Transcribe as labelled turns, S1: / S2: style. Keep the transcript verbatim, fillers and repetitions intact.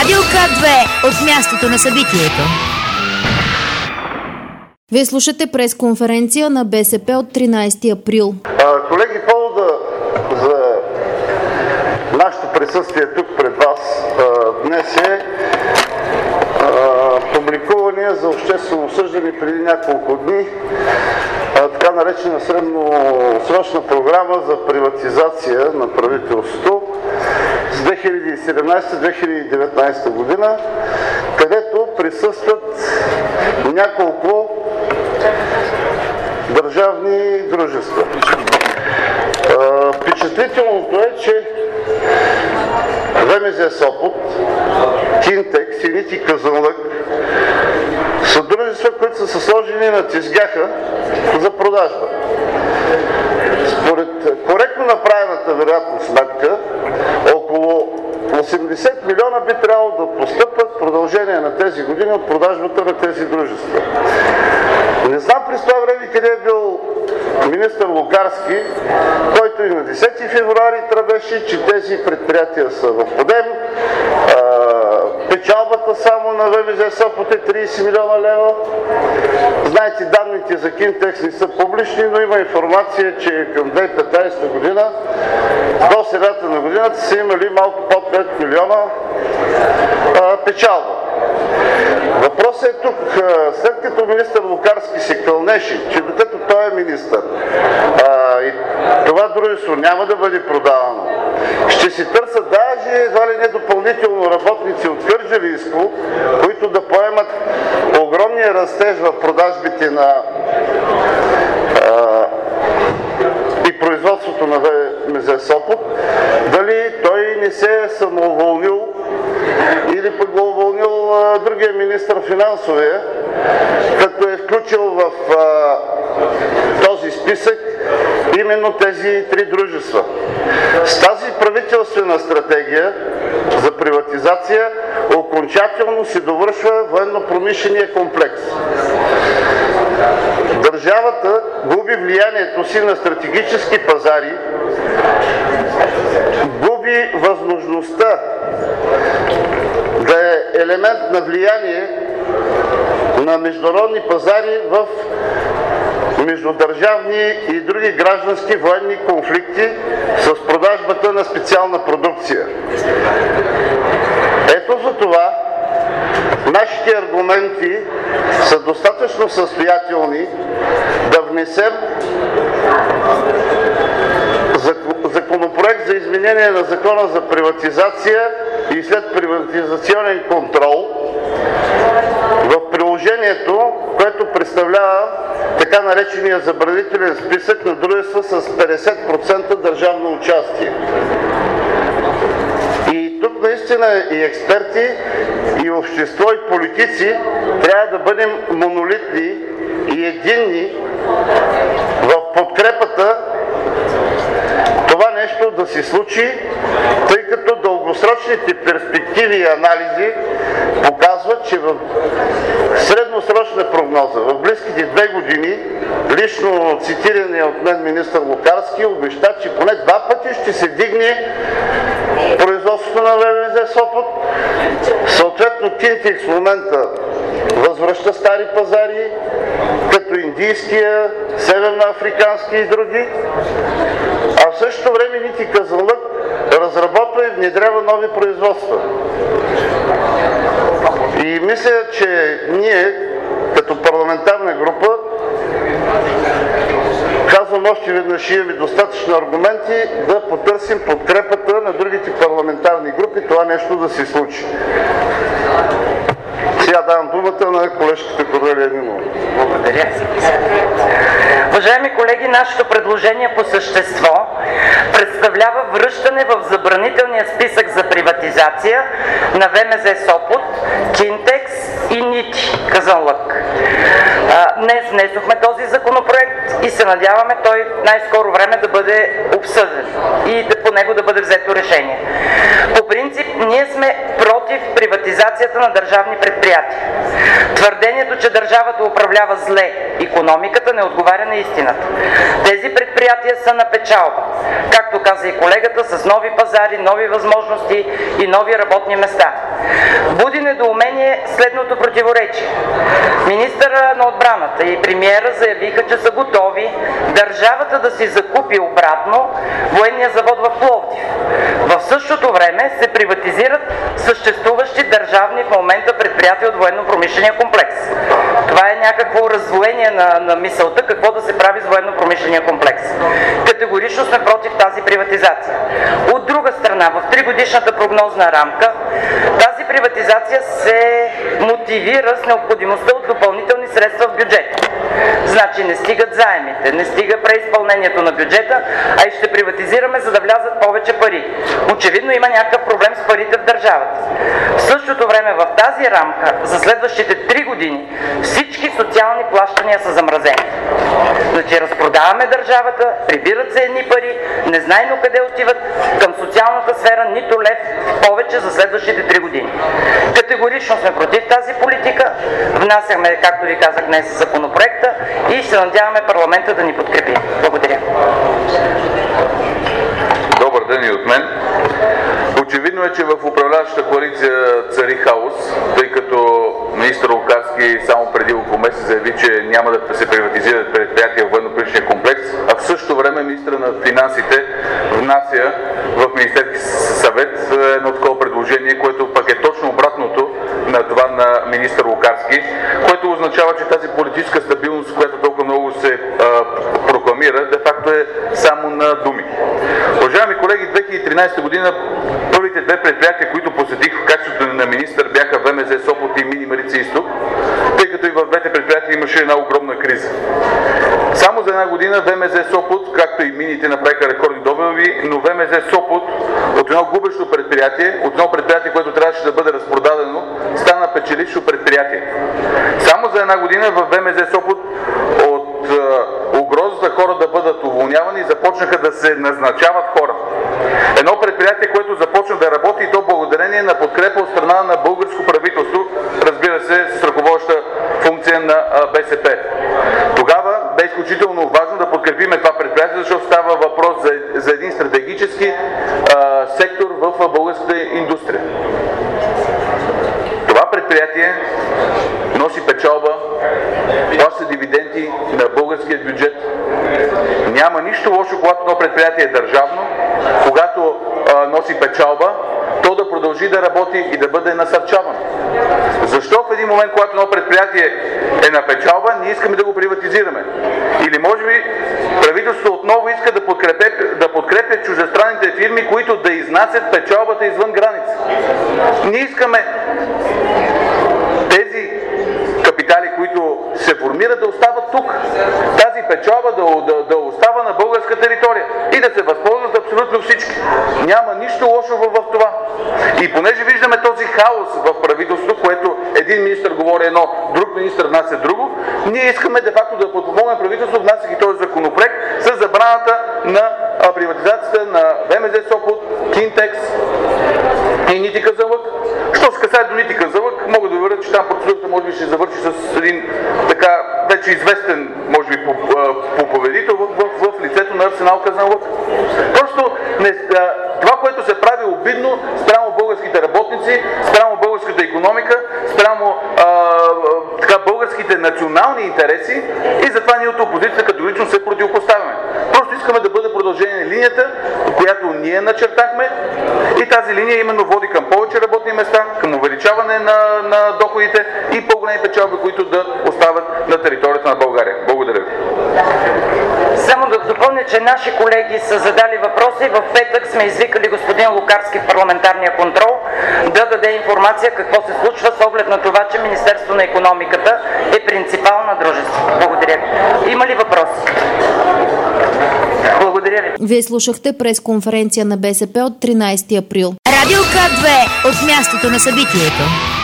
S1: Радио К две от мястото на събитието.
S2: Вие слушате пресконференция на БСП от тринайсети април.
S3: А, колеги, повода за нашето присъствие тук пред вас а, днес е а, публикувания за обществено осъждане преди няколко дни а, така наречена средносрочна програма за приватизация на правителството с две хиляди и седемнайсета - две хиляди и деветнайсета година, където присъстват няколко държавни дружества. Впечатлителното е, че ВМЗ Сопот, Кинтекс и Нити Казанлък са дружества, които са сложени на тезгяха за продажба. Според коректно направената вероятно сметка, около осемдесет милиона би трябвало да постъпят в продължение на тези години от продажбата на тези дружества. Не знам през това време къде е бил министър Лукарски, който и на десети февруари тръбеше, че тези предприятия са в подем. Печалбата само на ВМЗ Сопот е трийсет милиона лева. Знаете, данните за Кинтекс не са публични, но има информация, че към две хиляди и петнайсета година, до средата на годината, са имали малко под пет милиона а, печалба. Въпросът е тук, след като министър Лукарски се кълнеше, че докато той е министър а, и това дружество няма да бъде продавано, ще си търсят даже едва ли не допълнително работници от Кърджалийско, които да поемат огромния растеж в продажбите на а, и производството на ВМЗ Сопот. Дали той не се е самоуволнил или пък го уволнил а, другия министър финансовия, като е включил в а, този списък именно тези три дружества. С тази правителствена стратегия за приватизация окончателно се довършва военно-промишления комплекс. Държавата губи влиянието си на стратегически пазари, губи възможността да е елемент на влияние на международни пазари в междудържавни и други граждански военни конфликти с продажбата на специална продукция. Ето за това нашите аргументи са достатъчно състоятелни да внесем законопроект за изменение на Закона за приватизация и следприватизационен контрол в приложението, което представлява така наречения забранителен списък на дружества с петдесет процента държавно участие. И тук наистина и експерти, и общество, и политици трябва да бъдем монолитни и единни в подкрепата това нещо да се случи, тъй като дългосрочните перспективи и анализи показват, че в средносрочна прогноза в близките две години, лично цитирания от мен министър Лукарски обеща, че поне два пъти ще се дигне производството на ВМЗ Сопот. Съответно Кинтекс в момента възвръща стари пазари, като индийския, северноафрикански и други, а в същото време Нити Казанлък разработва и внедрява нови производства. И мисля, че ние като парламентарна група, казвам още веднъж, имаме достатъчно аргументи да потърсим подкрепата на другите парламентарни групи това нещо да се случи. Сега давам думата на колежката Корнелия Нинова.
S4: Благодаря. Уважаеми колеги, нашето предложение по същество представлява връщане в забранителния списък за приватизация на ВМЗ Сопот, Кинтекс и нити казанлък. Днес внесохме този законопроект и се надяваме той в най-скоро време да бъде обсъден и да, по него да бъде взето решение. По принцип, ние сме против приватизацията на държавни предприятия. Твърдението, че държавата управлява зле икономиката, не отговаря на истината. Тези предприятия са на печалба, както каза и колегата, с нови пазари, нови възможности и нови работни места. Буди недоумение следното противоречие. Министъра на отбраната и премиера заявиха, че са готови държавата да си закупи обратно военния завод в Пловдив. В същото време се приватизират съществуващи държавни в момента предприятия от военно-промишления комплекс. Това е някакво раздвоение на, на мисълта какво да се прави с военно-промишления комплекс. Категорично сме против тази приватизация. От друга страна, в тригодишната прогнозна рамка тази приватизация се мотивира с необходимостта от допълнителни средства в бюджета. Значи не стигат заемите, не стига преизпълнението на бюджета, а и ще приватизираме, за да влязат повече пари. Очевидно има някакъв проблем с парите в държавата. В същото време в тази рамка за следващите три години всички социални плащания са замразени. Значи разпродаваме държавата, прибират се едни пари, незнайно къде отиват, към социалната сфера нито лев повече за следващите три години. Категорично сме против тази политика, внасяме, както ви казах днес, законопроекта и се надяваме парламента да ни подкрепи. Благодаря.
S5: Добър ден и от мен. Очевидно е, че в управляващата коалиция цари хаос, тъй като министър Лукарски само преди около месец заяви, че няма да се приватизират предприятия в военно-промишления комплекс, а в същото време министър на финансите внася в Министерски съвет едно такова предложение, което пък е точно обратното на това на министър Лукарски, което означава, че тази политическа стабилност, която толкова много се а, прокламира, де факто е само на думи. Уважаеми колеги, две хиляди и тринадесета година първите две предприятия, които посетих в качеството на министър, бяха ВМЗ Сопот и Мини Марица изток, тъй като и в двете предприятия имаше една огромна криза. Само за една година ВМЗ Сопот, както и мините, направиха рекордни добиви, но ВМЗ Сопот от едно губещо предприятие, от едно предприятие, което трябваше да бъде разпродадено, стана печелившо предприятие. Само за една година в ВМЗ Сопот от е, угрозата хора да бъдат уволнявани започнаха да се назначават хора. Едно предприятие, което започна да работи и то благодарение на подкрепа от страна на българско правителство, разбира се, с ръководеща функция на БСП. Тогава бе изключително важно да подкрепиме това предприятие, защото става въпрос за, за един стратегически а, сектор в българската индустрия. Това предприятие носи печалба, плаща дивиденти на българския бюджет. Няма нищо лошо, когато едно предприятие е държавно, когато а, носи печалба, то да продължи да работи и да бъде насърчавано. Защо в един момент, когато едно предприятие е на печалба, ние искаме да го приватизираме? Или може би правителството отново иска да подкрепя, да подкрепя чуждестранните фирми, които да изнасят печалбата извън граница. Ние искаме тези капитали, които се формират, да остават тук. Тази печалба да, да, да остава на българска територия и да се възползват абсолютно всички. Няма нищо лошо в, в това. И понеже виждаме този хаос в правителството, което един министър говори едно, друг министър внася друго, ние искаме де факто да подпомогнем правителството, внасяйки този законопроект с забраната на а, приватизацията на ВМЗ Сопот, Кинтекс и Нити Казанлък. Що се касае до Нити Казанлък, мога да уверя, че там процедурата може би ще завърши с един така вече известен, може би, победител в, в, в лицето на Арсенал Казанлък. Просто не, това, което се прави обидно спрямо българските работници, спрямо българската икономика, спрямо а, така, българските национални интереси и затова ние от опозицията категорично се противопоставяме. Просто искаме да бъде продължение на линията, която ние начертахме и тази линия именно води към повече работни места, към увеличаване на, на доходите и по-големи печалби, които да остават на територията на България. Благодаря ви.
S4: Само да допълня, че наши колеги са задали въпроси. В петък сме извикали господин Лукарски в парламентарния контрол да даде информация какво се случва с оглед на това, че Министерство на икономиката е принципал на дружество. Благодаря ви. Има ли въпроси? Благодаря ви.
S2: Вие слушахте пресконференция на БСП от тринадесети април.
S1: Радио К две от мястото на събитието.